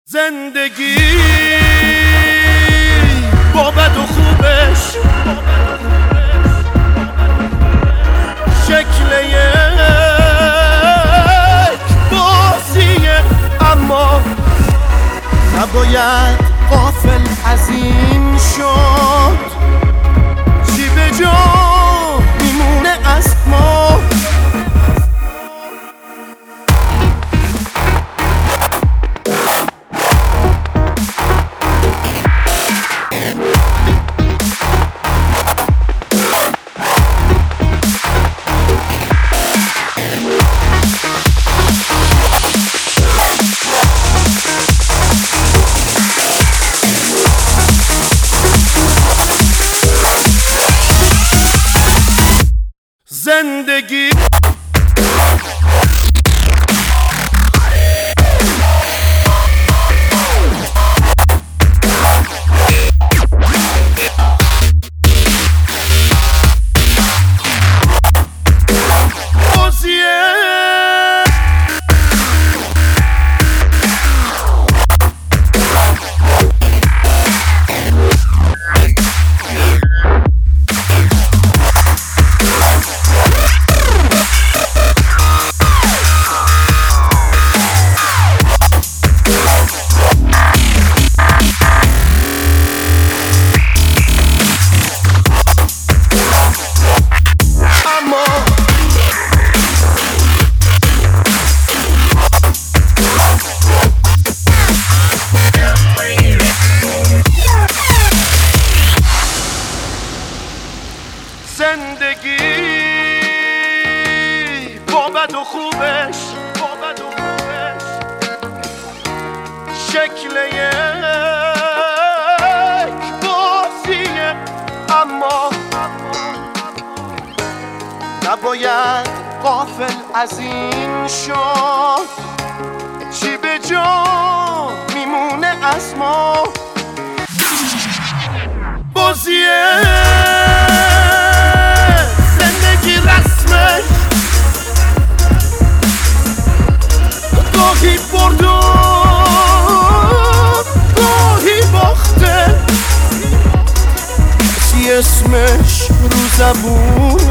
زندگی با بد و خوبش شکل یک بازیه، اما نباید غافل از این شد چی به جا میمونه از ما. زندگی با بد و خوبش شکل یک بازیه، اما نباید غافل از این شد چی به جا میمونه از ما. بازیه زندگی رسمش گاهی برد و گاهی باخته، سی اسمش رو زبون